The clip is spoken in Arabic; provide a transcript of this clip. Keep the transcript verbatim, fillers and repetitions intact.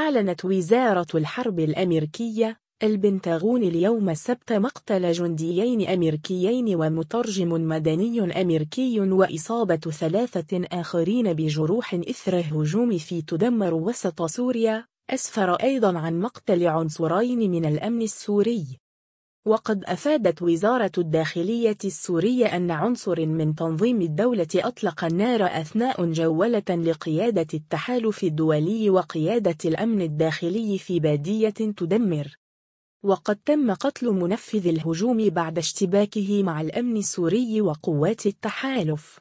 أعلنت وزارة الحرب الأمريكية البنتاغون اليوم السبت مقتل جنديين أمريكيين ومترجم مدني أمريكي وإصابة ثلاثة آخرين بجروح إثر هجوم في تدمر وسط سوريا. أسفر أيضا عن مقتل عنصرين من الأمن السوري. وقد أفادت وزارة الداخلية السورية أن عنصر من تنظيم الدولة أطلق النار أثناء جولة لقيادة التحالف الدولي وقيادة الأمن الداخلي في بادية تدمر. وقد تم قتل منفذ الهجوم بعد اشتباكه مع الأمن السوري وقوات التحالف.